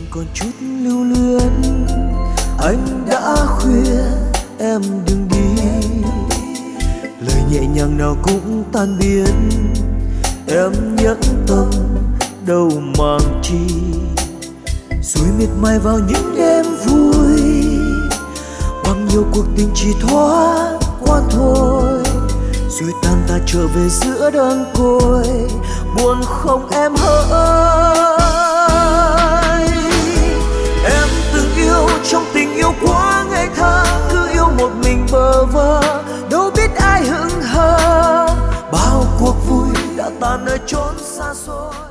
còn chút lưu luyến. Anh đã khuya em đừng đi, lời nhẹ nhàng nào cũng tan biến. Em nhẫn tâm đâu mang chi, rồi miệt mài vào những đêm vui. Bằng nhiều cuộc tình chỉ thoáng qua thôi, rồi tan ta trở về giữa đơn côi. Buồn không em hỡi, em từng yêu trong tình yêu quá ngây thơ, cứ yêu một mình bơ vơ, đâu biết ai hững hờ. Bao cuộc vui đã tan nơi chốn xa xôi.